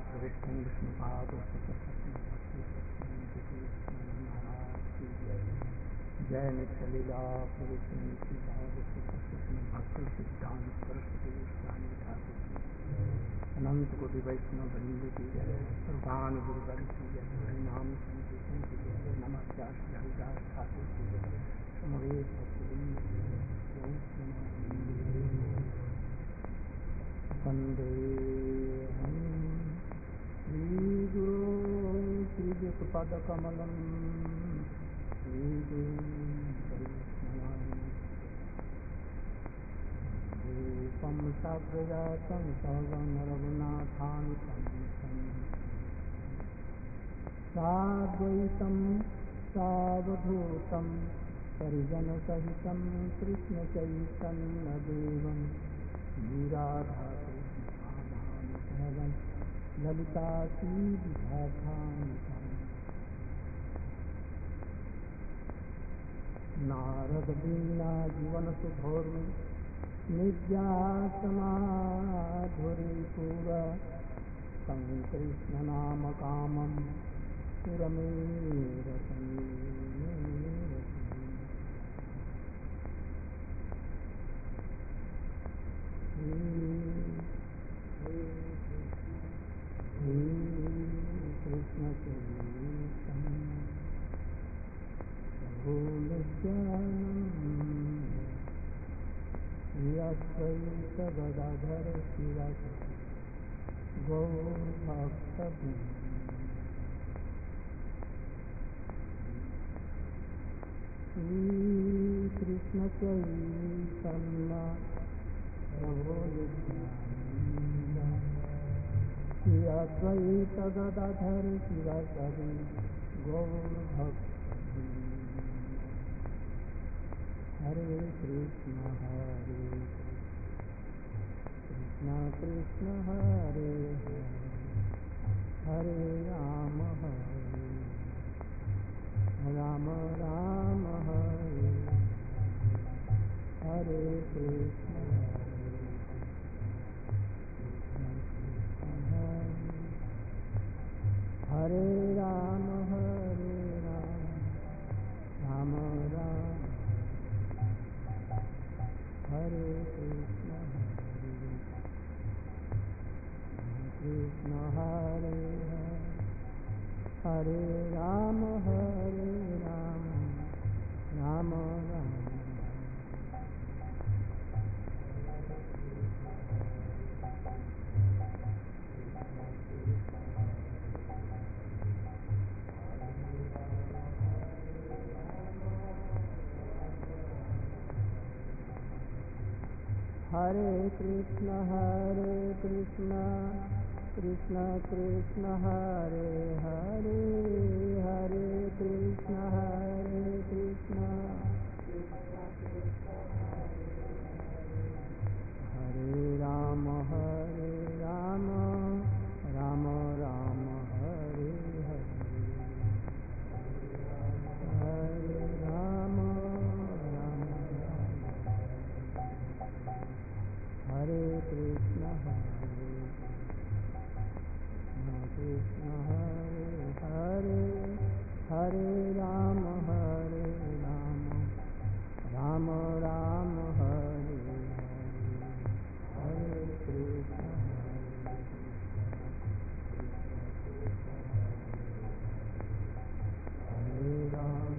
विष्णु विष्णुपाद जय नित्य लीला प्रवृत्ति नीति भाव भक्ति सिद्धांत सरस्वती स्वामी ठाकुर अनंत कोटि वैष्णव वृंद की जय रूपान गुरुवर की जय हरिनाम संकीर्तन की जय नमस्कार हरिदास ठाकुर की जय समवेत भक्तवृंद वंदे श्रीगुरो श्रीयुक्तपदकमलं रूपं साग्रजातं सगं रघुनाथान्वितं साद्वैतं सावधूतं परिजनसहितं कृष्णचैतन्यदेवं श्रीराधाकृष्णपादान् ललिता श्रीविशाखान्वितं नारद वीणा जीवनसुधोर्मि नित्यासमाधुरीपुर संकृष्णनामकामं सुरमेरसमे कृष्ण यद्वैत गदाधर शिवासि गौरभक्तवृन्द श्रीकृष्ण चैतन्य प्रभो नित्यानन्द श्री अद्वैत गदाधर शिवासि गौरभक्तवृन्द हरे कृष्ण कृष्ण कृष्ण हरे हरे हरे राम राम राम हरे हरे कृष्ण हरे राम राम राम हरे कृष्ण हरे हरे राम राम राम हरे कृष्ण कृष्ण कृष्ण हरे हरे हरे कृष्ण हरे राम राम राम हरे हरे हरे राम हरे कृष्ण कृष्ण हरे हरे राम राम राम हरे हरे कृष्ण हरे राम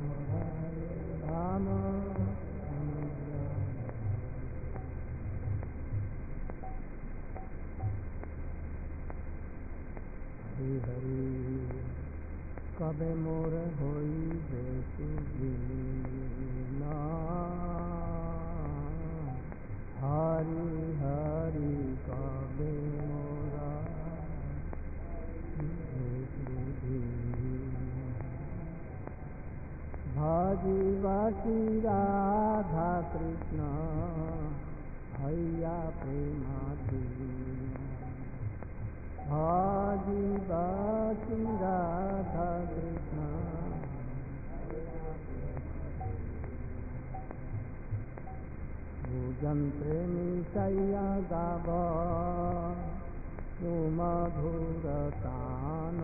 हरि कबे मोर होई बेसु दीना हरि हरि कबे मोरा बेसु दीना भजिवासी राधा कृष्ण हैया प्रेमाधीना भजिवासी राधा कृष्ण भोजन प्रेमी सैया गाव सुमधुरतान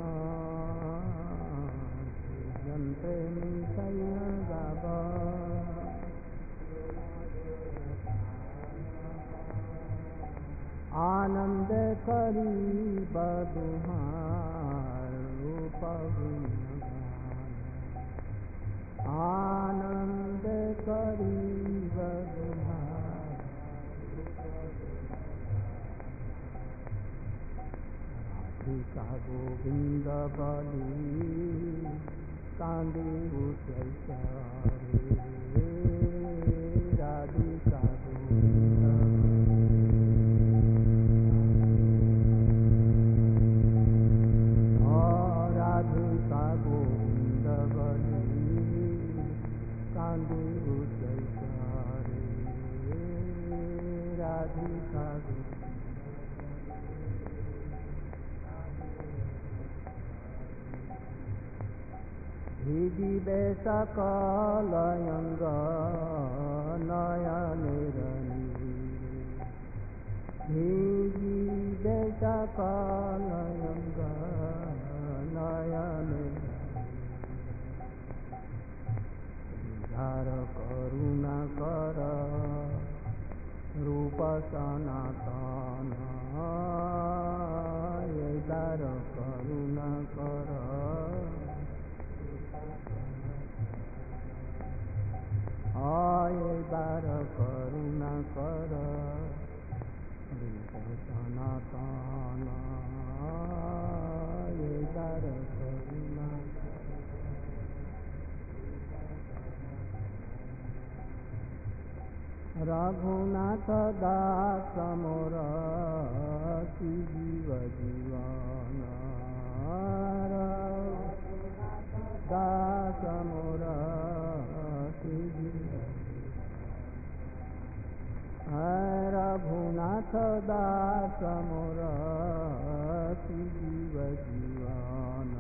यंत्रे मिशय गाव आनंद करी बदुहार रूप आनंद करी बदुहार राधिका गोविंद बली कांदी उच्चारे राधिका गोविंद राधिका गोविंद बली कांदी उच्चारे राधिका हिदिबे सकलयंग नयनेरनी हिदिबे सकलयंग नयने धार करुणा कर रूप सनातन धार करुणा कर बार करुणा कर रूप सनातन बार करुणा रघुनाथ दास मोर जीव जीवन दास मोर रघुनाथ दास मोर जीव जीवन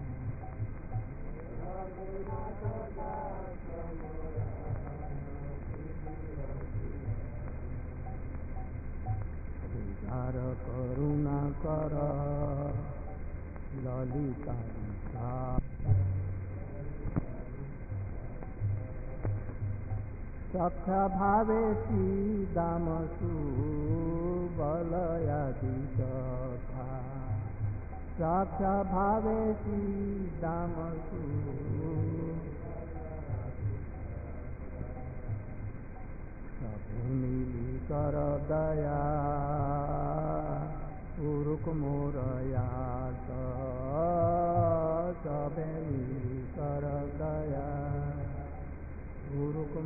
धार करुणा कर ललिता सख्य भावेशी दामसु बलयादि सखा सख्य भावेशी दामसु सबु मिली कर दया पुरुष मोरया सबे मिली कर दया पुरुष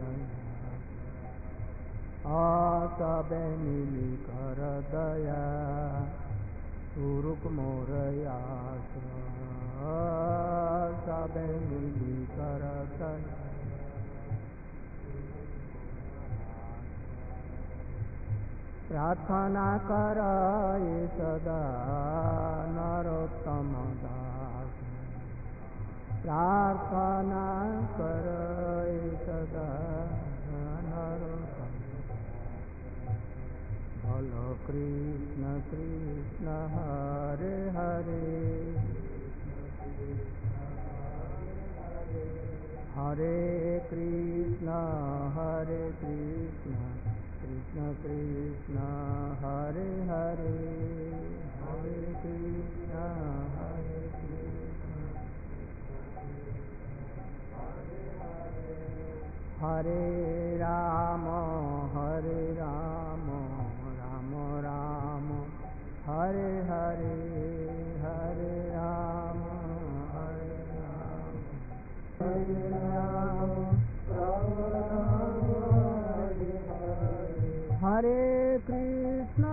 मोरया सबे मिली कर दया पुरुष मोरया सबे मिली कर दया प्रार्थना कर सदा नरोत्तम दास प्रार्थना कर सदा नरोत्तम बोलो कृष्ण कृष्ण हरे हरे हरे कृष्ण कृष्ण कृष्ण हरे हरे हरे कृष्ण हरे राम राम राम हरे हरे हरे राम हरे राम हरे कृष्ण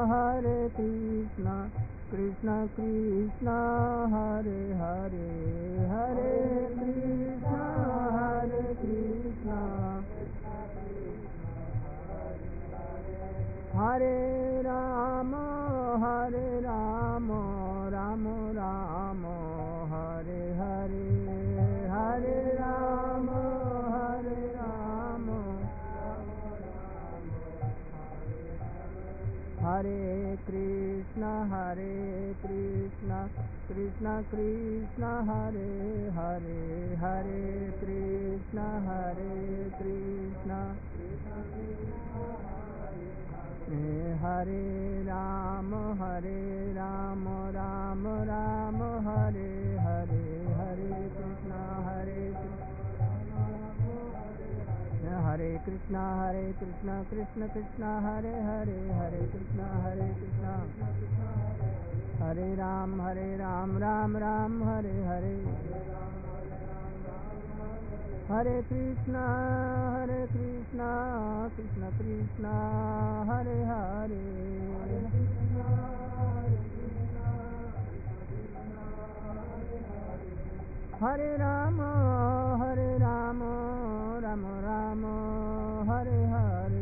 कृष्ण कृष्ण हरे हरे हरे कृष्ण हरे Ram Ram Ram Hare Hare Hare Ram Hare Krishna Krishna Krishna Hare Hare Hare Krishna Hare Ram Ram Ram Hare Hare Hare Krishna Krishna Krishna Hare Hare Hare Krishna Hare Ram Ram Ram Hare Hare Hare Krishna Krishna Krishna Hare Hare Hare Ram Ram Ram Hare Hare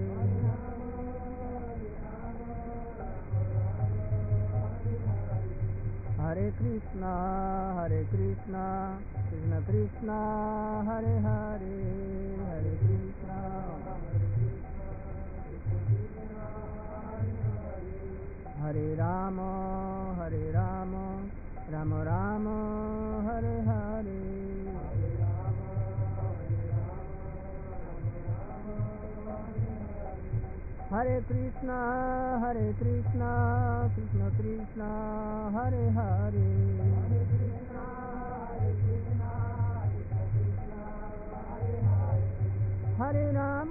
Hare Krishna Krishna Krishna Hare Hare Hare Krishna Hare Ram Ram Ram Hare Hare Hare Krishna Krishna Krishna Hare Hare Hare Ram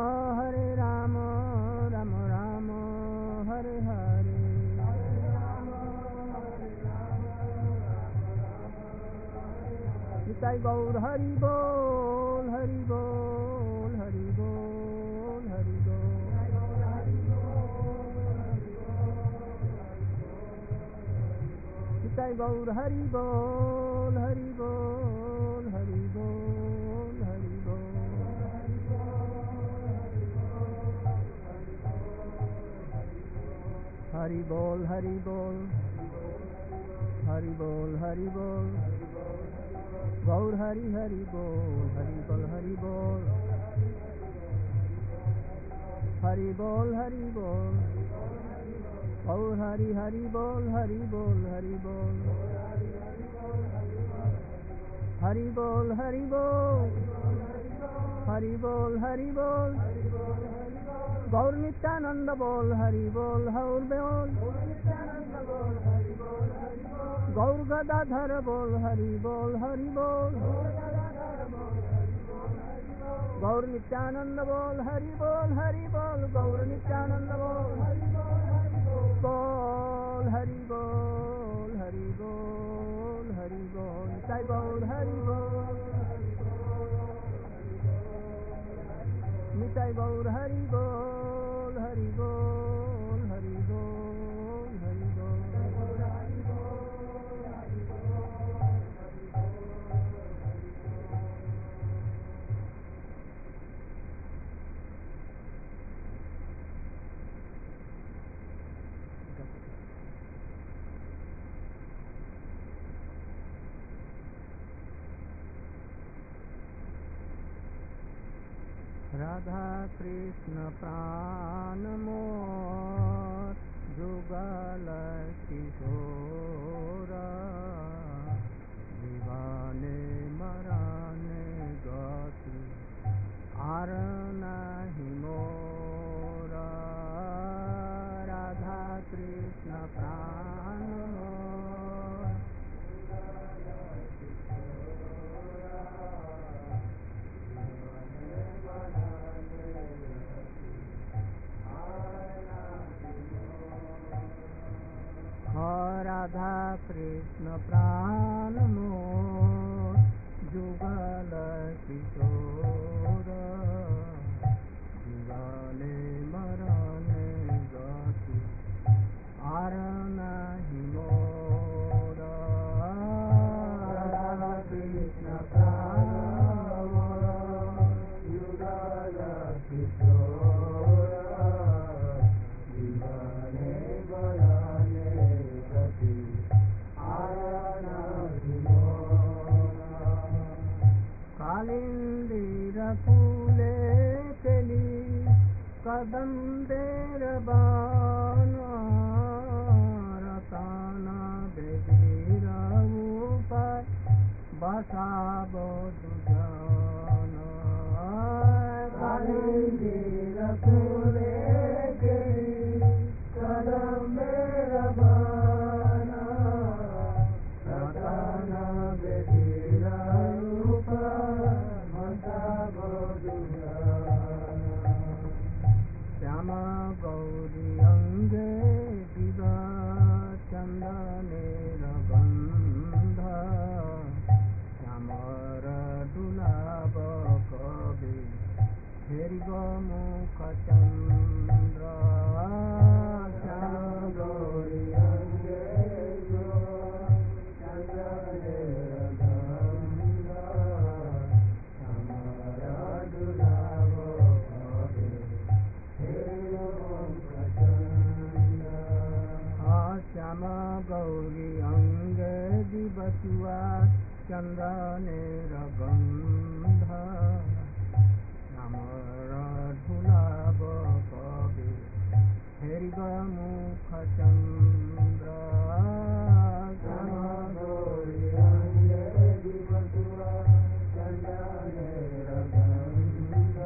Ram Ram Hare Hare Nitai Gaur Hari Bol Hari Bol Hari Bol Hari Bol Nitai Gaur Hari Bol Hari Bol Hari Bol Hari Bol Hari Bol Hari Bol Hari Bol Hari Bol Gaur Hari Hari Bol Hari Bol Hari Bol Hari Bol Hari Bol Gaur Hari Hari Bol Hari Bol Hari Bol Hari Bol Hari Bol Hari Bol Hari Bol Gaur Nityananda Bol Hari Bol Gaur Bol Gaur Gadadhar Bol Hari Bol Hari Bol Gaur Nityananda Bol Hari Bol Hari Bol Gaur Nityananda Bol Hari Bol Hari Bol Hari Bol Hari Bol Nitai Gaur Hari Bol Nitai Gaur Hari Bol Hari Bol Hari Bol Hari Bol Radha Krishna Pran Mor Jugala Kishora Divane Marane Gati Arana Himora Radha Krishna Pran Mor Radha Krishna Pran Mor Jugala Kishora Divane Marane Gati Arana Himora Radha Krishna Pran Mor Jugala Kishora Divane Marane Kalindira Pule Teli Kadam Dera Bal बसाबो दुजन Kalindi रसूले के कदम मेरा बना रतन बेदीरा रूप बसाबो दुजन श्याम गौरी अंगे दिवा चंदने गंध श्यामर दुलाब कवि हेरिब मुख चंद्र श्याम गौरी अंगे चंदने गंध श्यामर दुलाब कवि हेरिब मुख चंद्र श्याम गौरी अंगे दिवसुआ चंदने गंध श्यामर धुलाब कवि हेरिब मुख चंद्र श्याम गौरी अंगे दिवसुआ चंदने गंध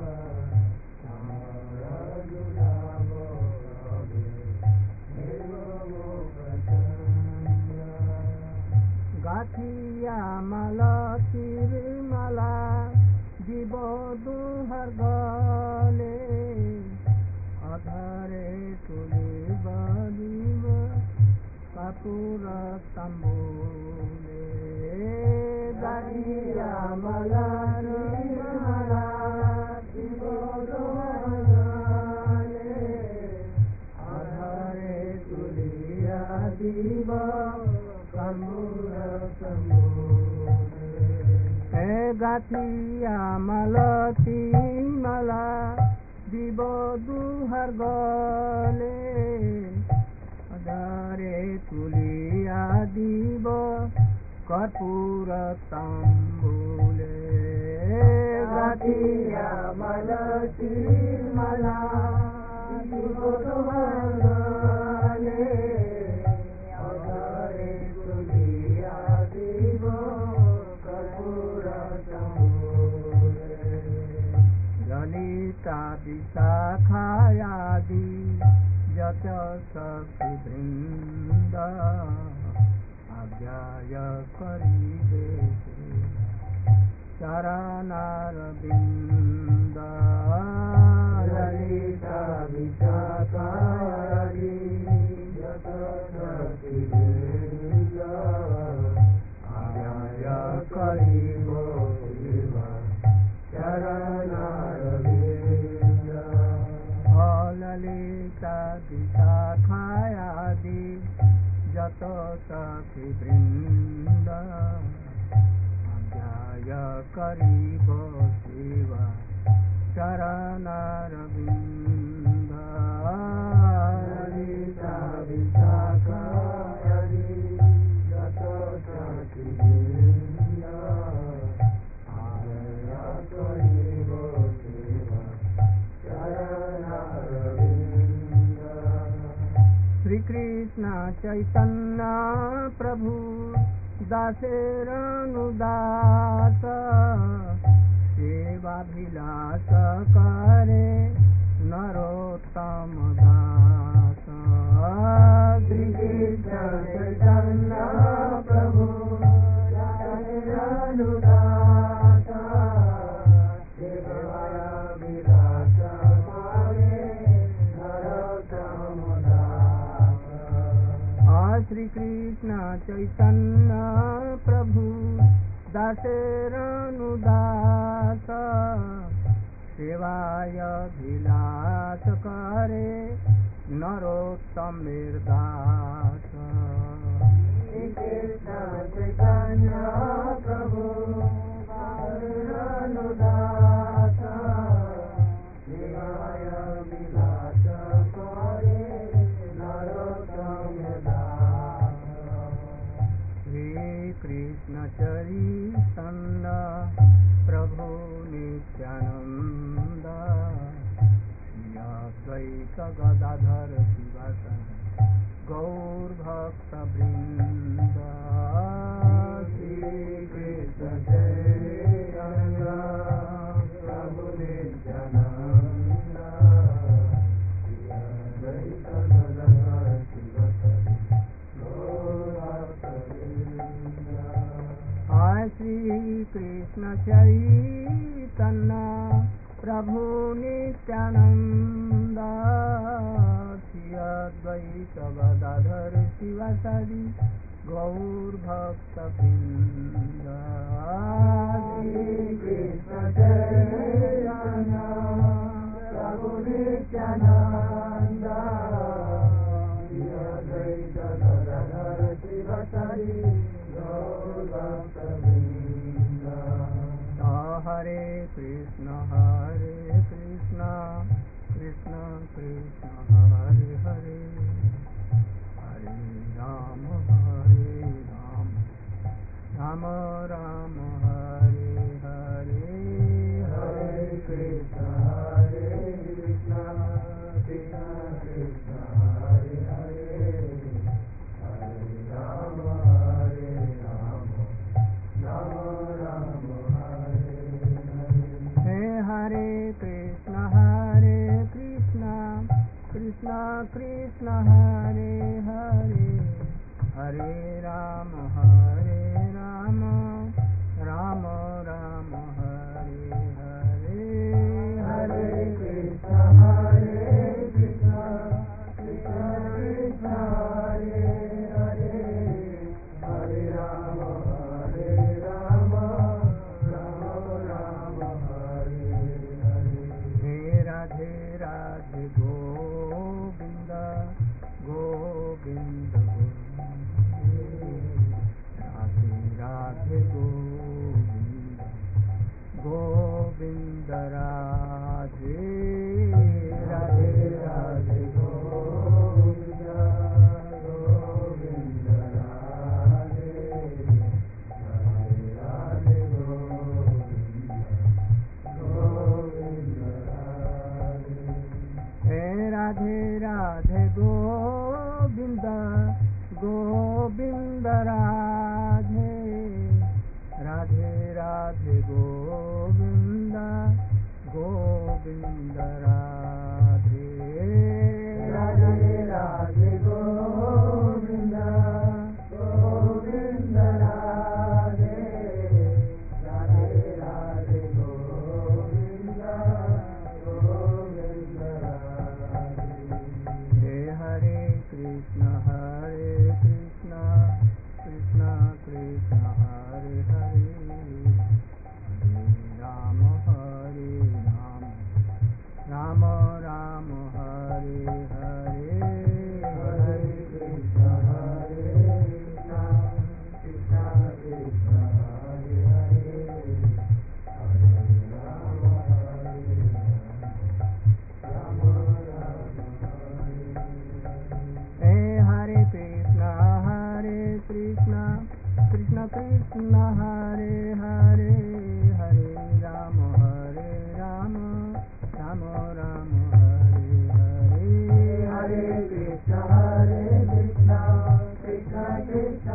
श्यामर धुलाब कवि गाठिया माला तिरमाला जीव दुहर गले अधरे तुले बलिव कपूर तंबूले गाठिया माला तिरमाला जीव दुहर गले अधरे तुलिया जीव गाठिया मालती माला दिव दुहर गले अधारे तुलिया दिव कर्पूर तंबूले गाठिया मालती माला दिव दुहर गले ललिता विशाखायादि जत सखी वृंद आज्ञाय करिबे चरणारविंद ललिता विशाखायादि जत सखी वृंद आज्ञाय करिबो चरणारविंद ललिता विशाखायादि जत सखी वृंद आज्ञाय करिब सेवा चरणारविंद ललिता विशाखायादि जत सखी वृंद श्री कृष्ण चैतन्य प्रभु दासेरनुदास सेवाभिलाष करे नरोत्तम दास श्री कृष्ण चैतन्य प्रभु दासेरनुदास सेवाभिलाष करे नरोत्तम श्री कृष्ण चैतन्य प्रभु दासेरनुदास सेवाय विलास करे नरोत्तम दास श्री कृष्ण चैतन्य प्रभु दासेरनुदास सेवाय विलास करे नरोत्तम कृष्ण चैतन्य प्रभु नित्यानंद श्री गदाधर शिवासन गौर भक्त वृंद श्री चैतन्य प्रभु नित्यानंद श्री अद्वैत गदाधर शिवासादि गौर भक्त वृंद श्री कृष्ण चैतन्य प्रभु नित्यानंद श्री अद्वैत गदाधर शिवासादि गौर भक्त वृंद। हरे कृष्ण कृष्ण कृष्ण हरे हरे हरे राम राम राम हरे हरे हरे कृष्ण कृष्ण कृष्ण कृष्ण हरे हरे हरे राम राम राम हरे हरे। हरे कृष्ण कृष्ण कृष्ण हरे हरे हरे राम राम राम हरे हरे हरे कृष्ण कृष्ण कृष्ण कृष्ण हरे हरे हरे राम राम राम हरे हरे। हे राधे राधे गोविंद गोविंद राधे गोविंद गोविंद राधे राधे राधे गोविंद गोविंद राधे राधे राधे गोविंद गोविंद राधे। हे राधे राधे गोविंद गोविंद राधे राधे राधे गोविंद गोविंद राधे राधे राधे गोविंद गोविंद राधे राधे राधे गोविंद गोविंद राधे। हे हरे कृष्ण कृष्ण कृष्ण हरे हरे हरे राम राम राम हरे हरे हरे कृष्ण कृष्ण कृष्ण कृष्ण हरे हरे हरे राम राम हरे हरे। हरे कृष्ण कृष्ण कृष्ण हरे हरे हरे राम राम राम हरे हरे हरे कृष्ण कृष्ण कृष्ण कृष्ण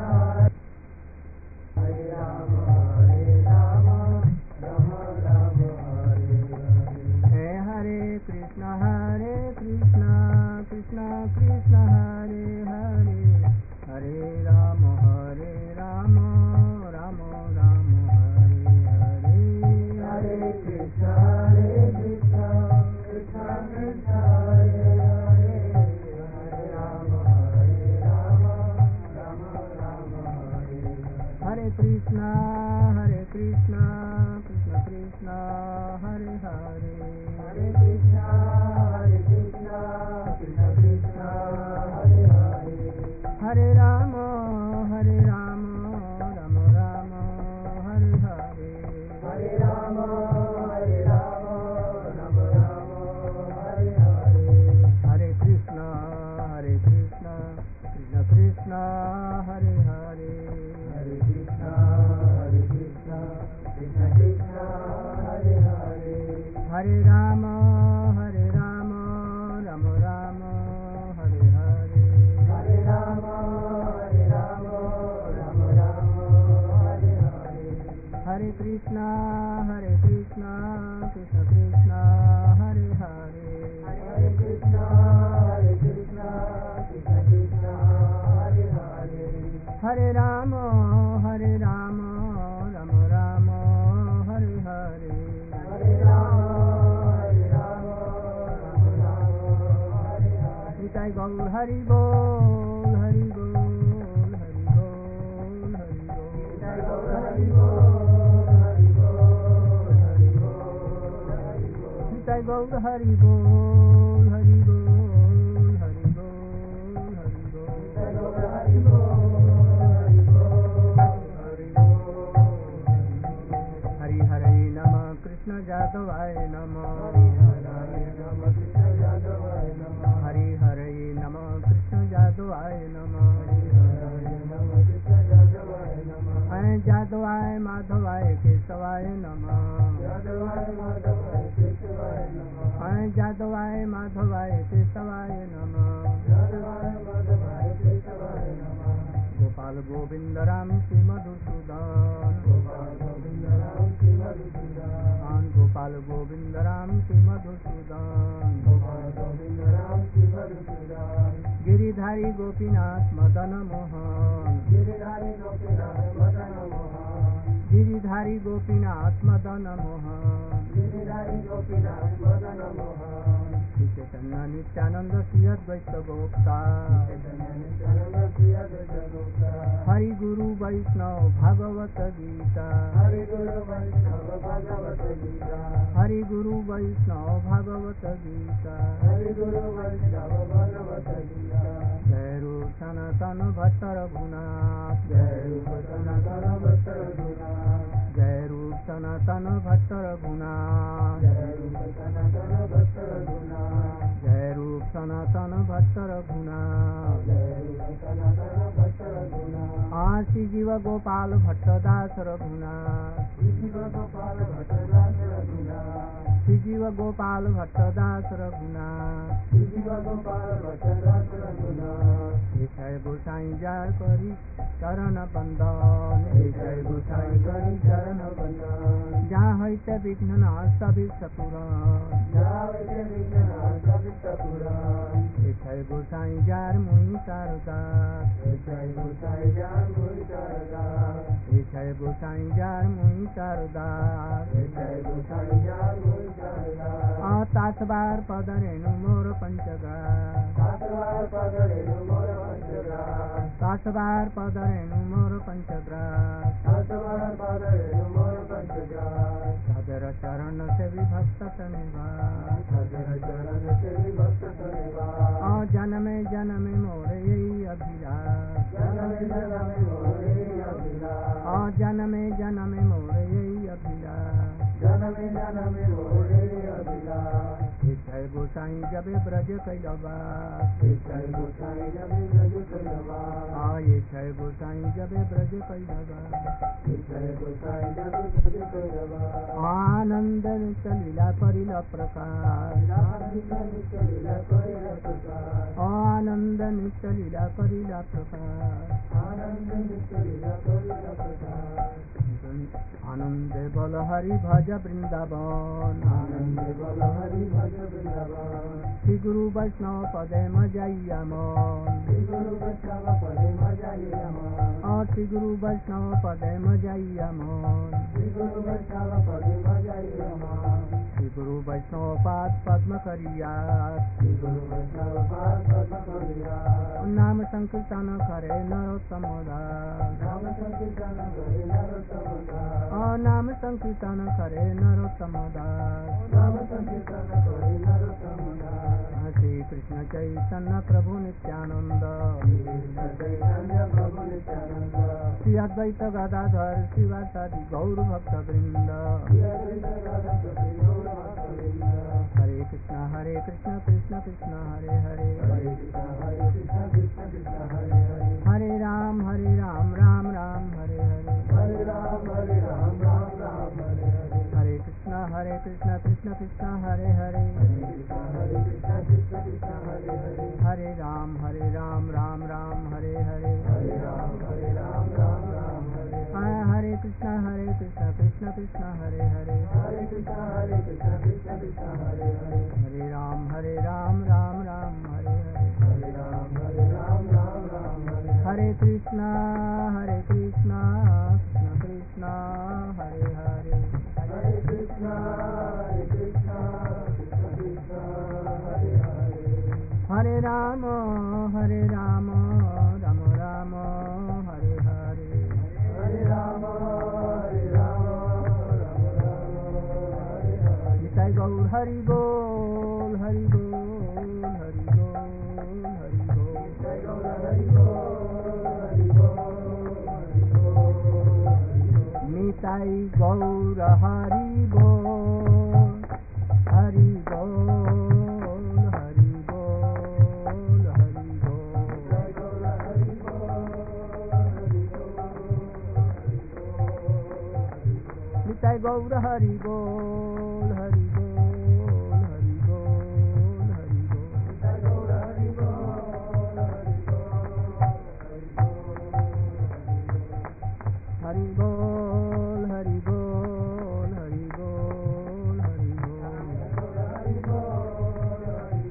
हरे राम राम राम हरे हरे। हरे कृष्ण कृष्ण कृष्ण हरे हरे हरे राम राम राम हरे हरे हरे कृष्ण कृष्ण कृष्ण कृष्ण हरे हरे हरे राम राम राम हरे हरे कृष्ण कृष्ण कृष्ण कृष्ण हरे हरे हरे कृष्ण कृष्ण कृष्ण हरे हरे हरे राम राम राम हरे हरे हरे राम राम हरे हरे हरे कृष्ण कृष्ण कृष्ण हरे हरे हरे कृष्ण कृष्ण कृष्ण हरे हरे हरे राम राम राम हरे हरे हरे राम राम हरे हरे हरे कृष्ण कृष्ण कृष्ण हरे हरे हरे कृष्ण कृष्ण कृष्ण हरे हरे हरे राम राम राम हरे हरे निताय गौर हरि बोल हरि बोल हरि बोल हरि बोल निताय गौर हरि बोल हरि बोल हरि बोल हरि बोल निताय गौर हरि बोल हरि बोल हरि बोल हरि बोल निताय गौर हरि बोल हरि बोल हरि बोल हरि हरे नमः कृष्ण जादवाय नमः हरि हरे नमः कृष्ण जादवाय नमः हरि हरे नमः कृष्ण जादवाय नमः हरि हरे नमः कृष्ण जादवाय नमः हरे जादवाय माधवाय केशवाय नमः जादवाय माधवाय केशवाय नमः हरे जादवाय माधवाय केशवाय नमः जादवाय माधवाय केशवाय नमः गोपाल गोविंद राम श्री मधुसूदन गोपाल गोविंद राम श्री मधुसूदन गोपाल गोविंद राम श्री मधुसूदन गोपाल गोविंद राम श्री मधुसूदन गिरिधारी गोपीनाथ मदन मोहन गिरिधारी गोपीनाथ मदन मोहन गिरिधारी गोपीनाथ मदन मोहन गिरिधारी गोपीनाथ मदन मोहन श्री चैतन्य नित्यानंद श्री अद्वैत गोप्ता हरि गुरु वैष्णव भागवत गीता हरि गुरु वैष्णव भागवत गीता हरि गुरु वैष्णव भागवत गीता हरि गुरु वैष्णव भागवत गीता जय रूप सनातन भट्ट रघुनाथ जय रूप सनातन भट्ट रघुनाथ जय रूप सनातन भट्ट रघुनाथ जय रूप सनातन भट्ट रघुनाथ जय रूप सनातन भट्ट रघुनाथ जय रूप सनातन भट्ट रघुनाथ श्री जीव गोपाल भट्टदास रघुनाथ श्री जीव गोपाल भट्टदास रघुनाथ श्री जीव गोपाल भट्टदास रघुनाथ श्री जीव गोपाल भट्टदास रघुनाथ जय गोसाई जय करी चरण बंदन जय गोसाई करी चरण बंदन जहाँ है विघ्न नाश पुराण जहाँ है विघ्न नाश पुराण जय गोसाई जार मुनि शारदा जय गोसाई जार मुनि शारदा जय गोसाई जार मुनि शारदा जय गोसाई जार मुनि शारदा तासबार पदरेणु मोर पंचगा तासबार पदरेणु मोर पंचगा तासबार पदरेणु मोर पंचगा तासबार पदरेणु मोर पंचगा सादर चरण से विभक्त तनेवा सादर चरण से विभक्त तनेवा जन्मे जन्मे मोरे यही अभिलाष जन्मे जन्मे मोरे यही अभिलाष जन्मे जन्मे मोरे यही अभिलाष जन्मे जन्मे मोरे यही अभिलाष जय गोसाई जबे ब्रज कैलवा जय गोसाई जबे ब्रज कैलवा ये जय गोसाई जबे ब्रज कैलवा जय गोसाई जबे ब्रज कैलवा आनंद चलीला परिला प्रकाश आनंद नित्य लीला परिला प्रकाश आनंद नित्य लीला परिला प्रकाश आनंद बल हरि भज वृंदावन आनंद बल हरि भज वृंदावन श्री गुरु वैष्णव पदे मजाइया मन श्री गुरु वैष्णव पदे मजाइया मन श्री गुरु वैष्णव पदे मजाइया मन श्री गुरु वैष्णव पदे मजाइया मन श्री गुरु वैष्णव पाद पद्म करिया श्री गुरु वैष्णव पाद पद्म करिया नाम संकीर्तन करे नरोत्तम दास नाम संकीर्तन करे नरोत्तम दास नाम संकीर्तन करे नरोत्तम दास नाम संकीर्तन करे नरोत्तम दास श्री कृष्ण चैतन्य प्रभु नित्यानंद प्रभु नित्यानंद श्री अद्वैत गदाधर श्रीवासादि गौर भक्त वृंद हरे कृष्ण कृष्ण कृष्ण हरे हरे हरे राम राम राम हरे हरे हरे कृष्ण कृष्ण कृष्ण हरे हरे हरे राम राम राम हरे हरे हरे कृष्ण कृष्ण कृष्ण हरे हरे हरे राम राम राम हरे हरे हरे कृष्ण कृष्ण कृष्ण हरे हरे हरे कृष्ण कृष्ण कृष्ण हरे हरे हरे राम राम राम हरे हरे, हरे राम राम राम हरे हरे। निताई गौर हरि बोल हरि बोल हरि बोल हरि बोल, निताई गौर हरि बोल हरि बोल हरि बोल हरि बोल। निताई गौर हरि बोल हरि बोल हरि बोल हरि बोल, निताई गौर हरि बोल हरि बोल हरि बोल हरि बोल। निताई गौर हरि बोल हरि बोल हरि बोल हरि बोल, निताई गौर हरि बोल हरि बोल हरि बोल हरि बोल हरि बोल हरि बोल हरि बोल, हरि बोल हरि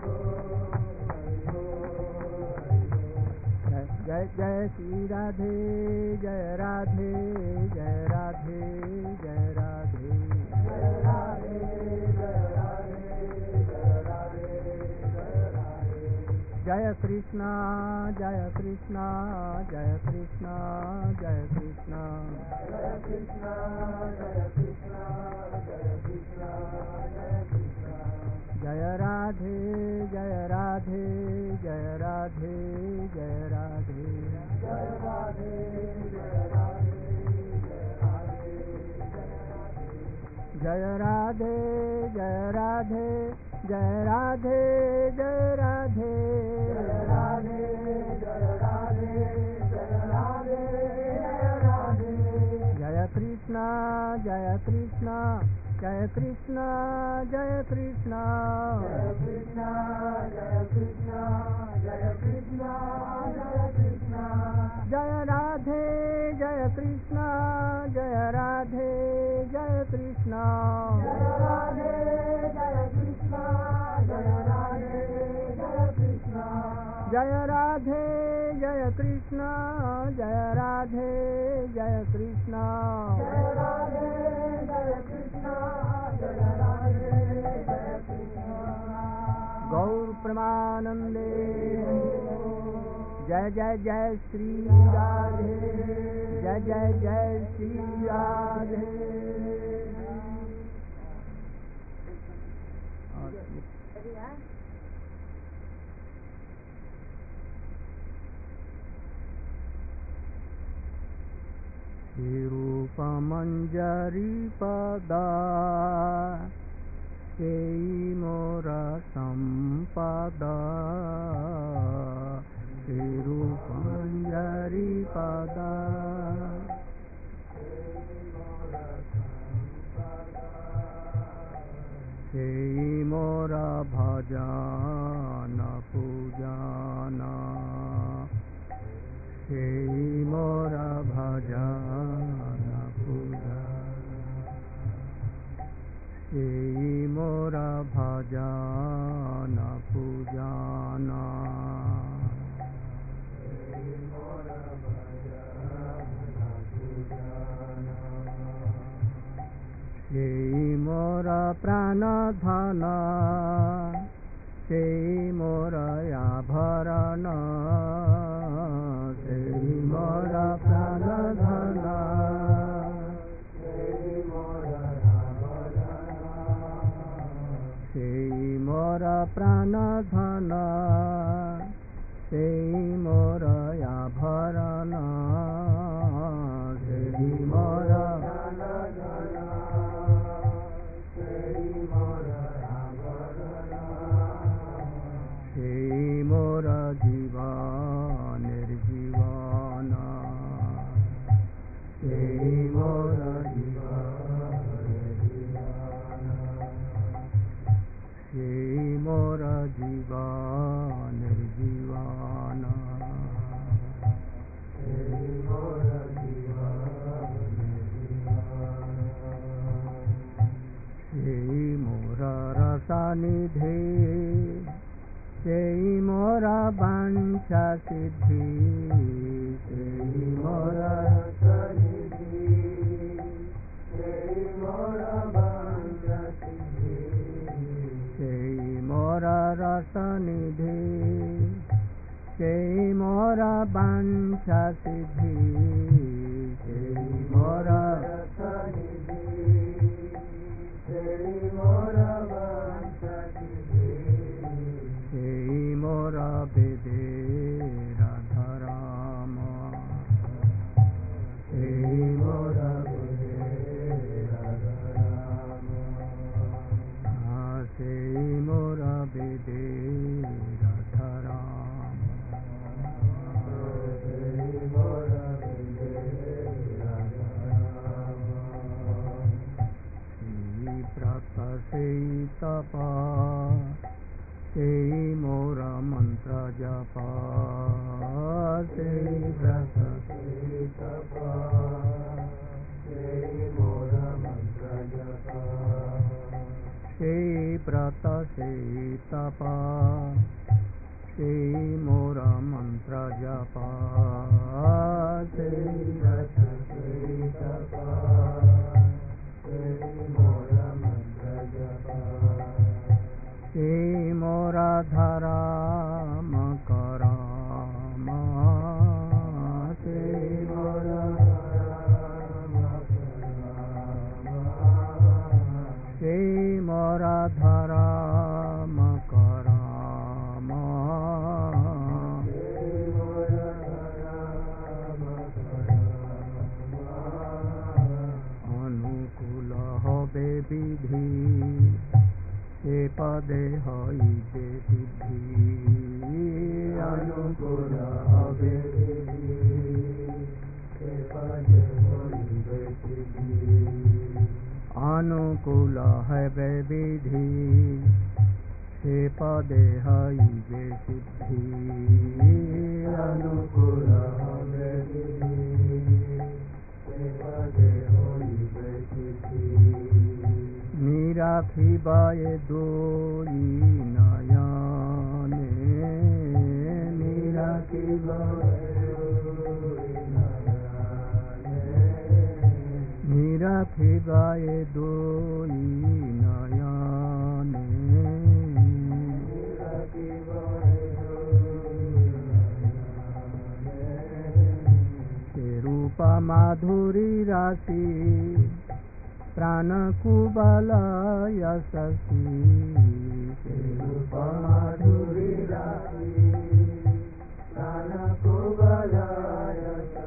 बोल। जय जय श्री राधे जय राधे जय राधे जय राधे, जय राधे जय राधे जय राधे जय राधे। जय कृष्णा जय कृष्णा जय कृष्णा जय कृष्णा, जय कृष्णा जय कृष्णा जय कृष्णा जय कृष्णा। जय राधे जय राधे जय राधे जय राधे, जय राधे जय राधे जय राधे जय राधे। जय राधे जय राधे जय राधे जय राधे, जय राधे जय राधे जय राधे जय राधे। जय कृष्णा जय कृष्णा जय कृष्णा जय कृष्णा, जय कृष्णा जय कृष्णा जय कृष्णा जय कृष्णा। जय राधे जय कृष्णा जय राधे जय कृष्णा, जय राधे जय कृष्णा जय राधे जय कृष्णा। जय राधे जय कृष्णा जय राधे जय कृष्णा, जय राधे जय कृष्णा जय राधे जय कृष्णा। गौर प्रेमानंदे जय जय जय श्री राधे जय जय जय श्री राधे। रूपमंजरी पदा सेई मोर संपदा, रूपमंजरी पदा सेई मोर भजन पूजना, सेई मोर भजन पूजना, सेई मोर भजन पूजना, सेई मोर प्राण धन सेई मोर आभरण, सेई मोर प्राण धन सेई मोर आभरण, सेई मोर प्राण धन सेई मोर आभरण, सेई मोर प्राण धन सेई मोर आभरण। सेई मोर जीवन निर्जीवन, सेई मोर सेई मोर जीवन निर्जीवन, सेई मोर जीवन निर्जीवन। सेई मोर रसनिधि सेई मोर वांछा सिद्धि, सेई मोर रसनिधि सेई मोर वांछा सिद्धि, सेई मोर रस निधि सेई मोर वांछा सिद्धि सेई मोर रस निधि सेई मोर वांछा सिद्धि सेई मोर विदेह धराम सेई मोर विदेह धराम सेई मोर विदेह धराम सेई मोर विदेह धराम सेई व्रत सेई तप सेई मोर मंत्र जप सेई व्रत सेई तप सेई मोर मंत्र जप सेई व्रत सेई तप सेई मोर मंत्र जप सेई व्रत सेई तप सेई मोर मंत्र जप सेई मोर धराम कराम सेई मोर धराम कराम सेई मोर धराम कराम सेई मोर धराम कराम अनुकूल होबे विधि हे पदे हईबे सिद्धि अनुकूल हबे विधि हे पदे हईबे सिद्धि अनुकूल हबे विधि हे पदे हईबे सिद्धि अनुकूल हबे विधि हे पदे हईबे सिद्धि निराखिब ये दोई नयने निराखिब निराखिब ये दोई नयने से रूप माधुरी राशि प्राण कुबलय शशि रूप माधुरी राशि प्राण कुबलय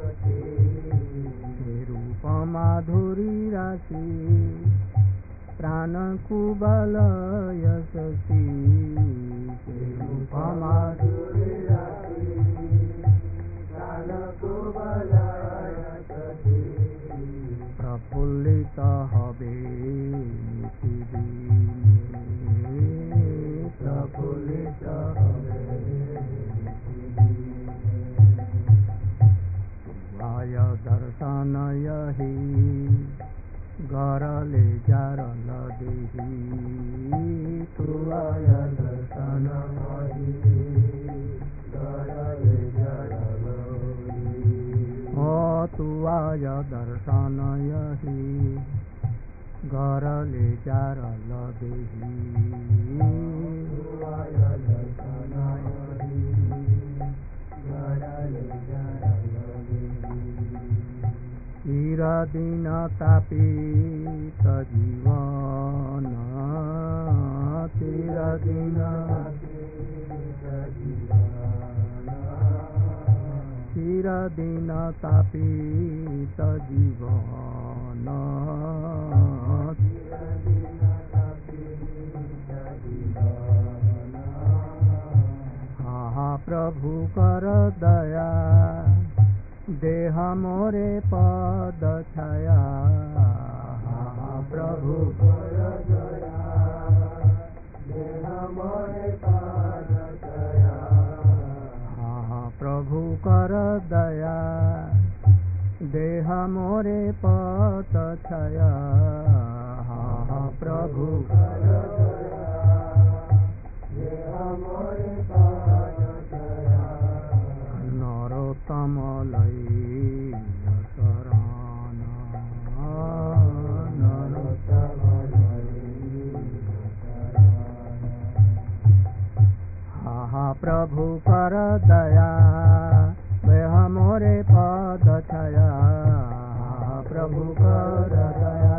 शशि रूप माधुरी राशि प्राण कुबलय शशि रूप माधुरी राशि प्राण कुबलय शशि प्रफुल्लित हबे नितिदिने प्रफुल्लित हबे तुआय दर्शन यहि गरले जारल देहि तुआय दर्शन यहि गरले जारल तुआय दर्शन यहि गरले जारल देहि तुआय दर्शन यहि गरले जारल देहि चिरदिन तापित जीवन चिरदिन चिरदिन तापित जीवन हा प्रभु कर दया देह मोरे पद छाया प्रभु कर दया देह मोरे पद छाया प्रभु कर दया देह मोरे पद छाया प्रभु कर दया देह मोरे पद छाया नरोत्तम लई शरण नरोत्तम लई शरण प्रभु कर दया वह मोरे पद छाया प्रभु कर दया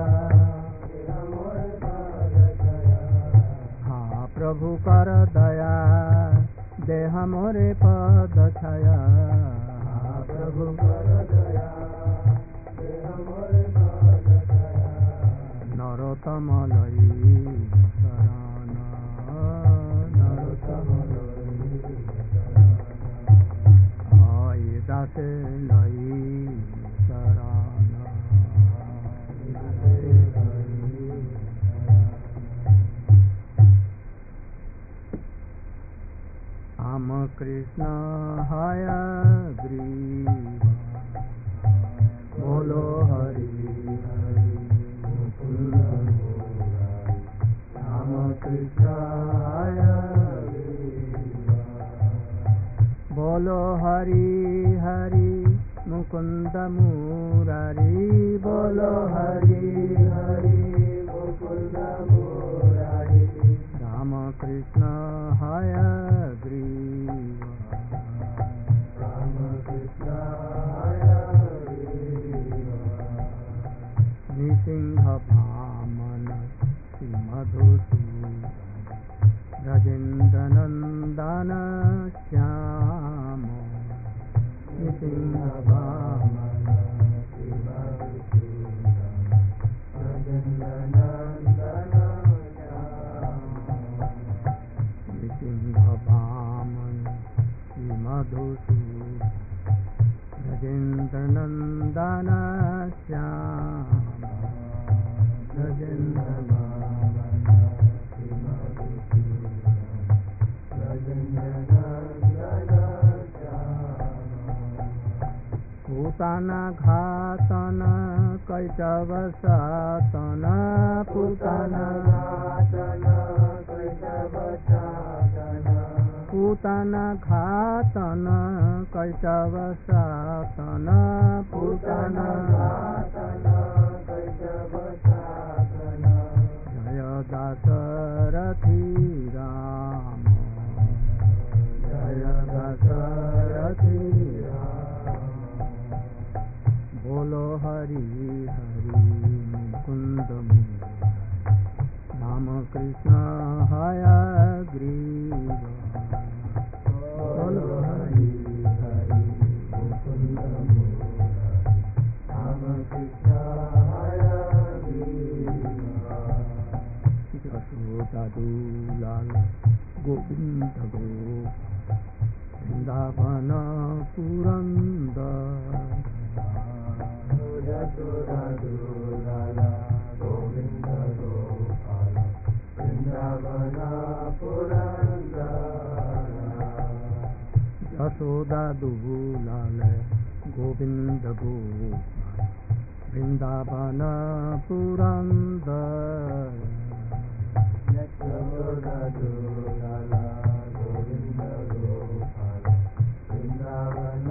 हाँ प्रभु कर दया देह मोरे पद छाया प्रभु कर दया देह मोरे पद छाया नरोत्तम लई शरण नरोत्तम लई शरण दासे लई शरण राम कृष्ण हया ग्रीवा बोलो हरि हरि मुकुंद मुरारी राम कृष्ण हया ग्रीवा बोलो हरि हरि मुकुंद मुरारी बोलो हरि हरि मुकुंद मुरारी राम कृष्ण हया ग्रीवा राम कृष्ण हया ग्रीवा निसिंह भामन श्री मधुसूदन ब्रजेन्द्र नंदन श्याम निसिंह भामन श्री मधुसूदन ब्रजेन्द्र नंदन सिंह वामन श्री मधुसूदन ब्रजेन्द्र नंदन श्याम ब्रजेन्द्र वामन श्री मधुसूदन ब्रजेन्द्र नंदन श्याम पूतना घातन कैटव सातन पूतना घातन पूतना घातन कैटव सातन पूतना घातन कैटव सातन जय दाशरथी राम जय दाशरथी राम बोलो हरि हरि मुकुंद राम कृष्ण हया ग्रीवा बोलो हरि हरि मुकुंद मुरारी राम कृष्ण हया ग्रीवा यशोदा दुलाल गोविंद गोपाल वृंदावन पुरंदर यशोदा दुलाल गोविंद गोपाल वृंदावन पुरंदर यशोदा दुलाल गोविंद गोपाल वृंदावन पुरंदर यशोदा दुलाल गोविंद गोपाल वृंदावन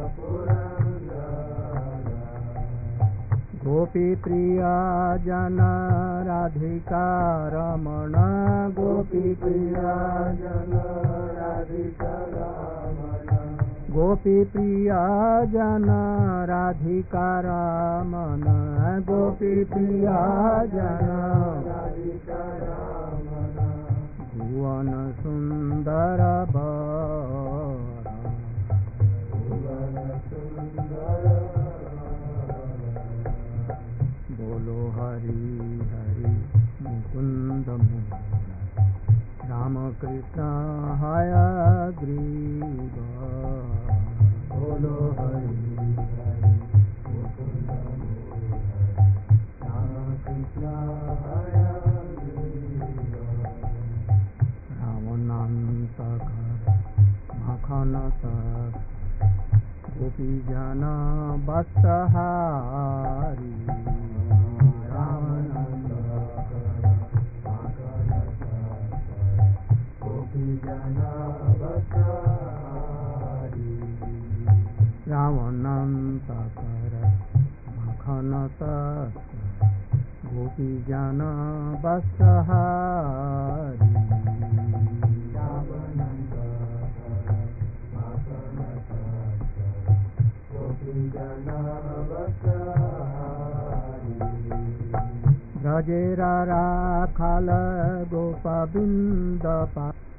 पुरंदर गोपी प्रिया जन राधिका रमण गोपी प्रिया जन राधिका रमण गोपी प्रिया जन राधिका रमण गोपी प्रिया जन राधिका रमण भुवन सुंदर वर भुवन सुंदर बोलो हरि हरि मुकुंद मुरारी राम कृष्ण हया ग्रीवा बोलो हरि हरि मुकुंद मुरारी राम कृष्ण हया ग्रीवा रावणांतकर मखन गोपी जन बसहारी रावणांतकर मखन गोपी जन बसहारी गजेरा राखाल गोपबिंद पा